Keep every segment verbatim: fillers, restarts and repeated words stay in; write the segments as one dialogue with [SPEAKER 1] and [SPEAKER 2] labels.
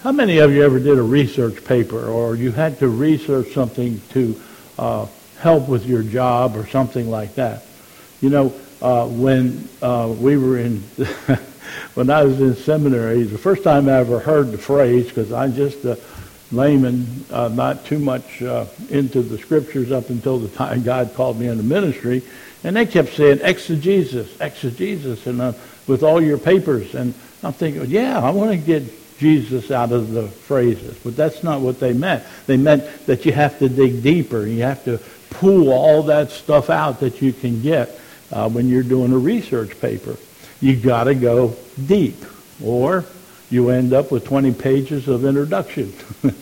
[SPEAKER 1] How many of you ever did a research paper, or you had to research something to uh, help with your job or something like that? You know, uh, when uh, we were in, when I was in seminary, the first time I ever heard the phrase, because I'm just a layman, uh, not too much uh, into the scriptures up until the time God called me into ministry, and they kept saying exegesis, exegesis, and uh, with all your papers, and I'm thinking, yeah, I want to get Jesus out of the phrases, but that's not what they meant. They meant that you have to dig deeper. You have to pull all that stuff out that you can get uh, when you're doing a research paper. You got to go deep, or you end up with twenty pages of introduction.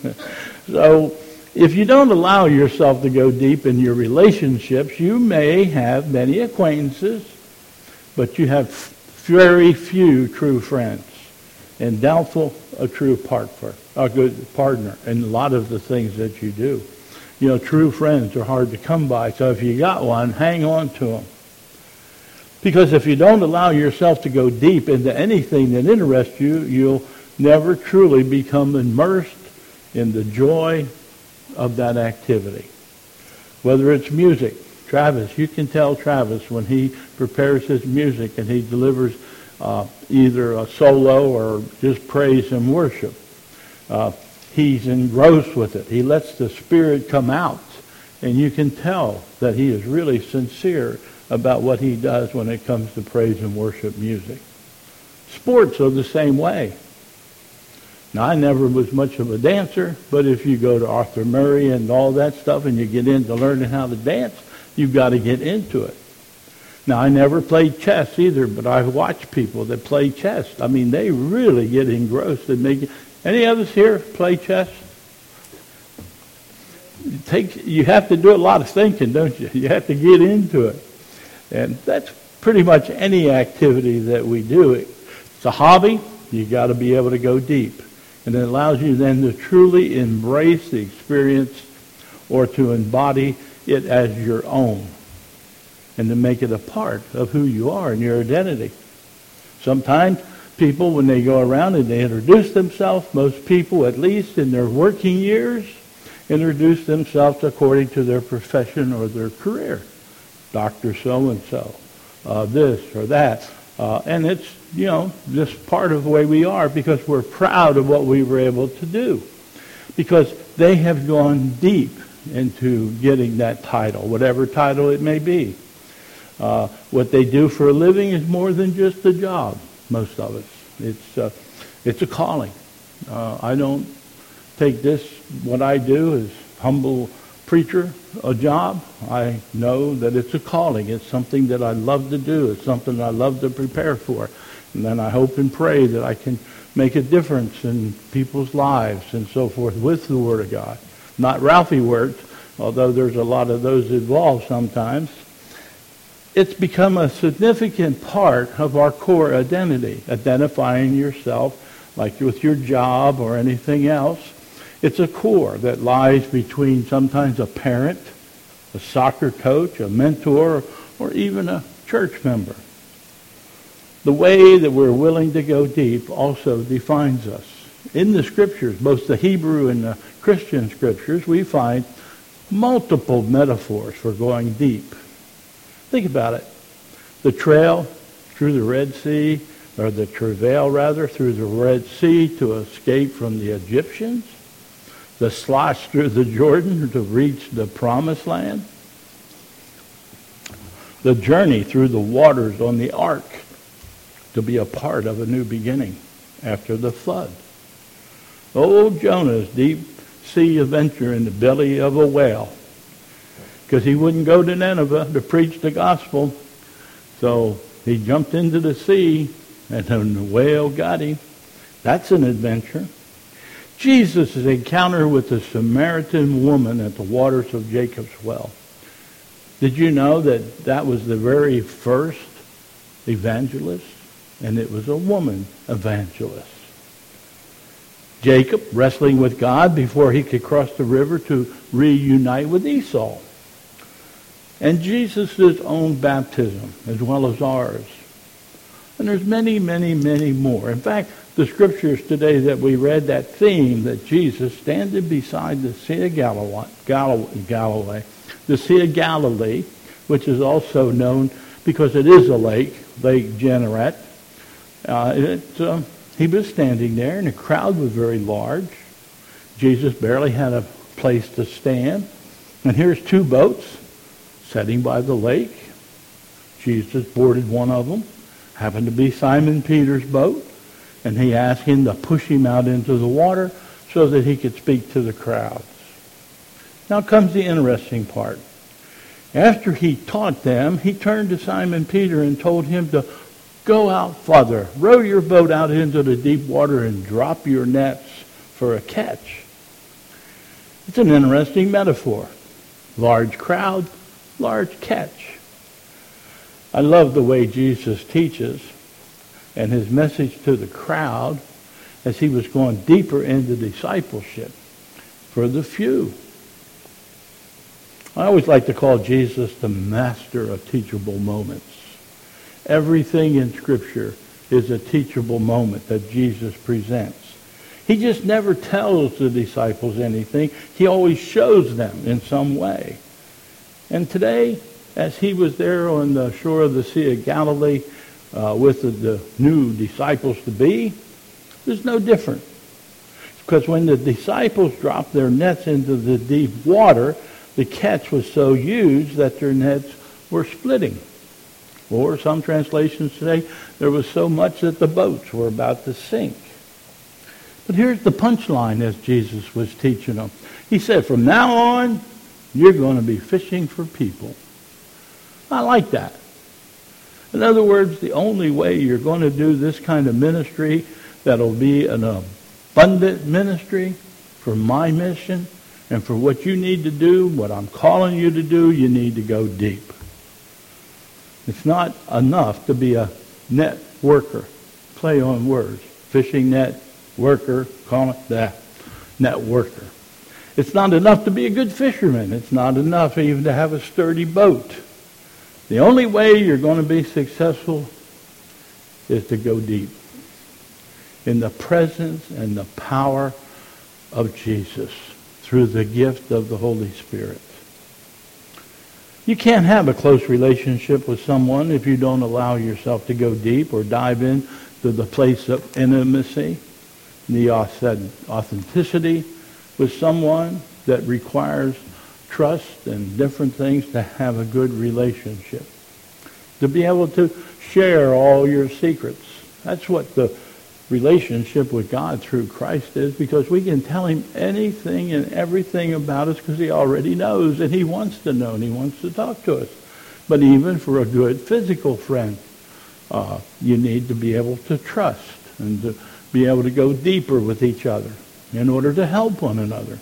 [SPEAKER 1] So if you don't allow yourself to go deep in your relationships, you may have many acquaintances, but you have very few true friends, and doubtful a true partner, a good partner in a lot of the things that you do. You know, true friends are hard to come by, so if you got one, hang on to them. Because if you don't allow yourself to go deep into anything that interests you, you'll never truly become immersed in the joy of that activity. Whether it's music, Travis, you can tell Travis when he prepares his music and he delivers uh, either a solo or just praise and worship. Uh, he's engrossed with it. He lets the Spirit come out, and you can tell that he is really sincere about what he does when it comes to praise and worship music. Sports are the same way. Now, I never was much of a dancer, but if you go to Arthur Murray and all that stuff and you get into learning how to dance, you've got to get into it. Now, I never played chess either, but I've watched people that play chess. I mean, they really get engrossed and make it. Any of us here play chess? It takes, you have to do a lot of thinking, don't you? You have to get into it. And that's pretty much any activity that we do. It's a hobby. You got to be able to go deep. And it allows you then to truly embrace the experience or to embody it as your own and to make it a part of who you are and your identity. Sometimes people, when they go around and they introduce themselves, most people, at least in their working years, introduce themselves according to their profession or their career. Doctor so-and-so, uh, this or that. Uh, and it's, you know, just part of the way we are because we're proud of what we were able to do. Because they have gone deep into getting that title, whatever title it may be. Uh, what they do for a living is more than just a job, most of us. It's, uh, it's a calling. Uh, I don't take this, what I do as humble preacher, a job. I know that it's a calling. It's something that I love to do. It's something I love to prepare for. And then I hope and pray that I can make a difference in people's lives and so forth with the Word of God. Not Ralphie words, although there's a lot of those involved sometimes. It's become a significant part of our core identity, identifying yourself like with your job or anything else. It's a core that lies between sometimes a parent, a soccer coach, a mentor, or even a church member. The way that we're willing to go deep also defines us. In the scriptures, both the Hebrew and the Christian scriptures, we find multiple metaphors for going deep. Think about it. The trail through the Red Sea, or the travail rather, through the Red Sea to escape from the Egyptians. The slosh through the Jordan to reach the promised land. The journey through the waters on the ark to be a part of a new beginning after the flood. Old Jonah's deep sea adventure in the belly of a whale, because he wouldn't go to Nineveh to preach the gospel. So he jumped into the sea, and then the whale got him. That's an adventure. Jesus' encounter with the Samaritan woman at the waters of Jacob's well. Did you know that that was the very first evangelist? And it was a woman evangelist. Jacob wrestling with God before he could cross the river to reunite with Esau. And Jesus' own baptism as well as ours. And there's many, many, many more. In fact, the The scriptures today that we read, that theme that Jesus standing beside the Sea of Galilee, Galilee, the Sea of Galilee, which is also known because it is a lake, Lake Gennesaret. Uh, it, uh, he was standing there, and the crowd was very large. Jesus barely had a place to stand. And here's two boats sitting by the lake. Jesus boarded one of them. Happened to be Simon Peter's boat. And he asked him to push him out into the water so that he could speak to the crowds. Now comes the interesting part. After he taught them, he turned to Simon Peter and told him to go out farther. Row your boat out into the deep water and drop your nets for a catch. It's an interesting metaphor. Large crowd, large catch. I love the way Jesus teaches and his message to the crowd as he was going deeper into discipleship for the few. I always like to call Jesus the master of teachable moments. Everything in Scripture is a teachable moment that Jesus presents. He just never tells the disciples anything. He always shows them in some way. And today, as he was there on the shore of the Sea of Galilee uh, with the, the new disciples to be, there's no different. Because when the disciples dropped their nets into the deep water, the catch was so huge that their nets were splitting. Or some translations say there was so much that the boats were about to sink. But here's the punchline as Jesus was teaching them. He said, from now on, you're going to be fishing for people. I like that. In other words, the only way you're going to do this kind of ministry that'll be an abundant ministry for my mission and for what you need to do, what I'm calling you to do, you need to go deep. It's not enough to be a net worker. Play on words. Fishing net, worker, call it that. Net worker. It's not enough to be a good fisherman. It's not enough even to have a sturdy boat. The only way you're going to be successful is to go deep in the presence and the power of Jesus through the gift of the Holy Spirit. You can't have a close relationship with someone if you don't allow yourself to go deep or dive in to the place of intimacy, the authenticity with someone that requires trust and different things to have a good relationship. To be able to share all your secrets. That's what the relationship with God through Christ is, because we can tell him anything and everything about us because he already knows, and he wants to know, and he wants to talk to us. But even for a good physical friend, uh, you need to be able to trust and to be able to go deeper with each other in order to help one another.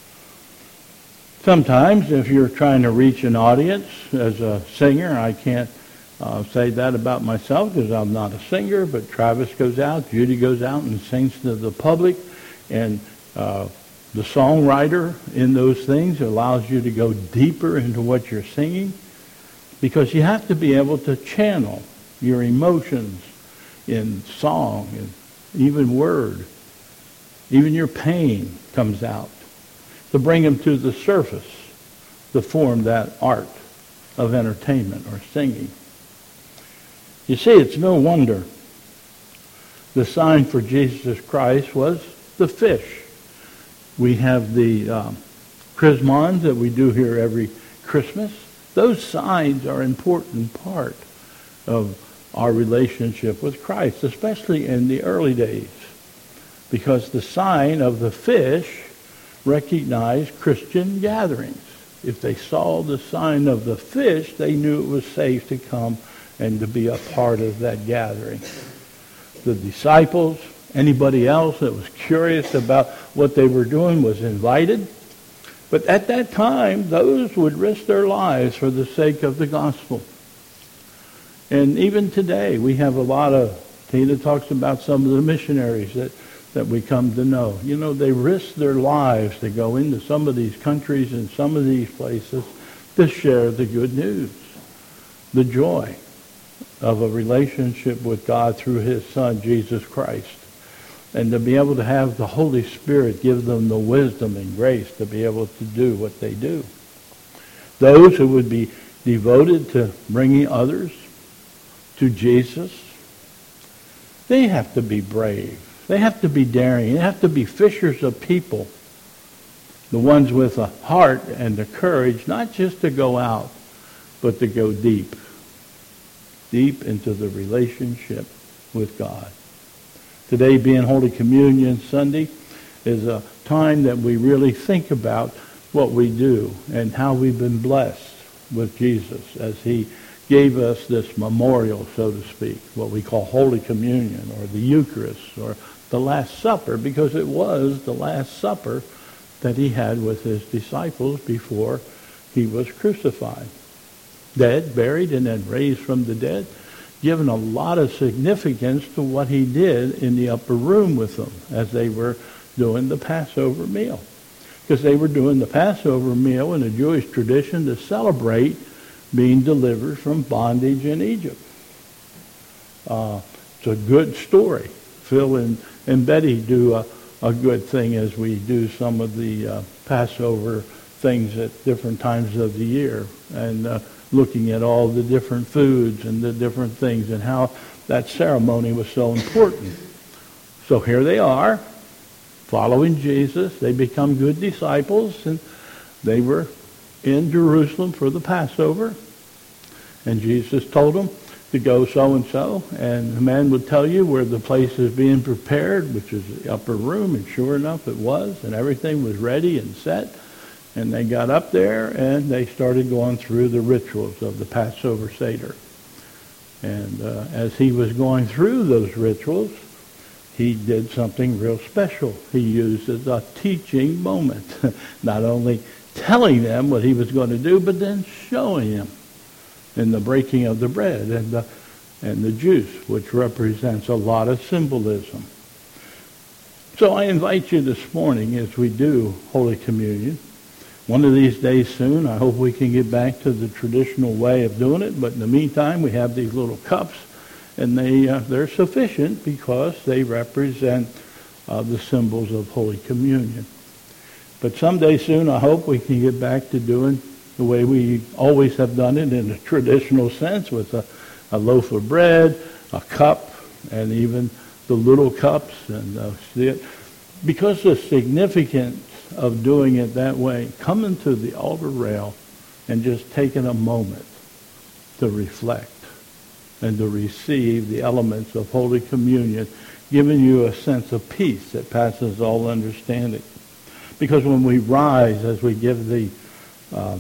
[SPEAKER 1] Sometimes if you're trying to reach an audience as a singer, I can't uh, say that about myself because I'm not a singer, but Travis goes out, Judy goes out and sings to the public, and uh, the songwriter in those things allows you to go deeper into what you're singing, because you have to be able to channel your emotions in song and even word. Even your pain comes out to bring them to the surface to form that art of entertainment or singing. You see, it's no wonder the sign for Jesus Christ was the fish. We have the um, chrismons that we do here every Christmas. Those signs are an important part of our relationship with Christ, especially in the early days, because the sign of the fish recognized Christian gatherings. If they saw the sign of the fish, they knew it was safe to come and to be a part of that gathering. The disciples, anybody else that was curious about what they were doing was invited. But at that time, those would risk their lives for the sake of the gospel. And even today, we have a lot of, Tina talks about some of the missionaries that, that we come to know. You know, they risk their lives to go into some of these countries and some of these places to share the good news, the joy of a relationship with God through his Son, Jesus Christ. and to be able to have the Holy Spirit give them the wisdom and grace to be able to do what they do. Those who would be devoted to bringing others to Jesus, they have to be brave. They have to be daring. They have to be fishers of people. The ones with a heart and the courage, not just to go out, but to go deep. Deep into the relationship with God. Today being Holy Communion Sunday is a time that we really think about what we do and how we've been blessed with Jesus as he gave us this memorial, so to speak, what we call Holy Communion or the Eucharist or the Last Supper, because it was the Last Supper that he had with his disciples before he was crucified. Dead, buried, and then raised from the dead, given a lot of significance to what he did in the upper room with them as they were doing the Passover meal. Because they were doing the Passover meal in a Jewish tradition to celebrate being delivered from bondage in Egypt. Uh, it's a good story. Phil and, and Betty do a, a good thing as we do some of the uh, Passover things at different times of the year, and uh, looking at all the different foods and the different things and how that ceremony was so important. So here they are, following Jesus. They become good disciples, and they were in Jerusalem for the Passover. And Jesus told them to go so-and-so, and the man would tell you where the place is being prepared, which is the upper room, and sure enough it was, and everything was ready and set. And they got up there, and they started going through the rituals of the Passover Seder. And uh, as he was going through those rituals, he did something real special. He used it as a teaching moment, not only telling them what he was going to do, but then showing them in the breaking of the bread and the, and the juice, which represents a lot of symbolism. So I invite you this morning, as we do Holy Communion, one of these days soon, I hope we can get back to the traditional way of doing it, but in the meantime, we have these little cups, and they, uh, they're sufficient because they represent uh, the symbols of Holy Communion. But someday soon, I hope we can get back to doing the way we always have done it in a traditional sense, with a, a loaf of bread, a cup, and even the little cups. And uh, because the significance of doing it that way, coming to the altar rail and just taking a moment to reflect and to receive the elements of Holy Communion, giving you a sense of peace that passes all understanding. Because when we rise, as we give the uh,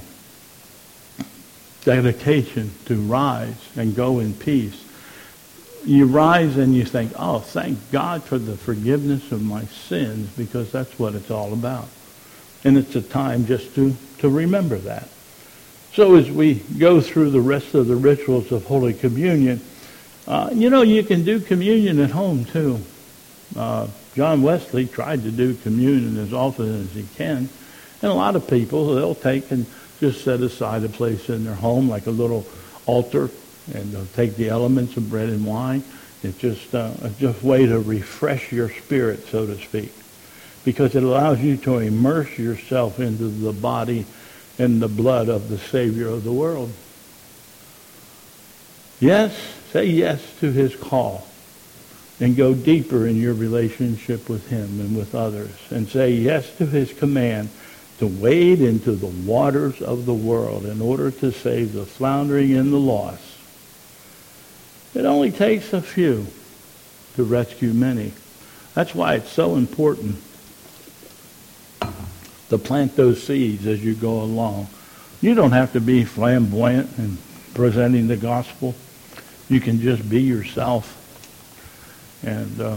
[SPEAKER 1] dedication to rise and go in peace, you rise and you think, oh, thank God for the forgiveness of my sins, because that's what it's all about. And it's a time just to, to remember that. So as we go through the rest of the rituals of Holy Communion, uh, you know, you can do communion at home too. Uh, John Wesley tried to do communion as often as he can. And a lot of people, they'll take and just set aside a place in their home, like a little altar, and they'll take the elements of bread and wine. It's just, uh, it's just a way to refresh your spirit, so to speak, because it allows you to immerse yourself into the body and the blood of the Savior of the world. Yes, say yes to his call and go deeper in your relationship with him and with others, and say yes to his command to wade into the waters of the world in order to save the floundering and the lost. It only takes a few to rescue many. That's why it's so important to plant those seeds as you go along. You don't have to be flamboyant in presenting the gospel. You can just be yourself and uh,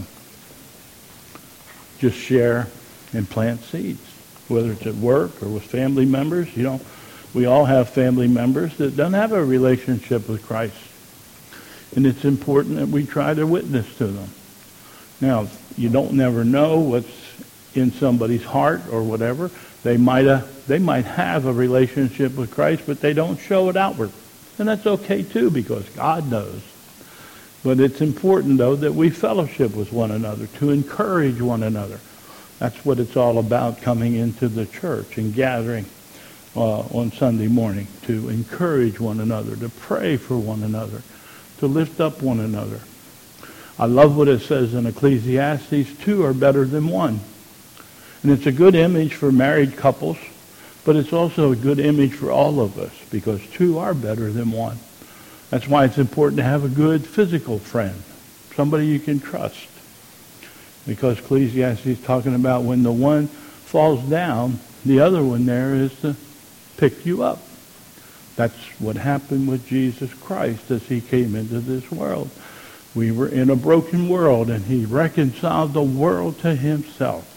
[SPEAKER 1] just share and plant seeds, whether it's at work or with family members. You know, we all have family members that don't have a relationship with Christ. And it's important that we try to witness to them. Now, you don't never know what's in somebody's heart or whatever. They might uh, they might have a relationship with Christ, but they don't show it outward. And that's okay too, because God knows. But it's important, though, that we fellowship with one another, to encourage one another. That's what it's all about, coming into the church and gathering uh, on Sunday morning, to encourage one another, to pray for one another, to lift up one another. I love what it says in Ecclesiastes, two are better than one. And it's a good image for married couples, but it's also a good image for all of us, because two are better than one. That's why it's important to have a good physical friend, somebody you can trust. Because Ecclesiastes is talking about when the one falls down, the other one there is to pick you up. That's what happened with Jesus Christ as he came into this world. We were in a broken world, and he reconciled the world to himself.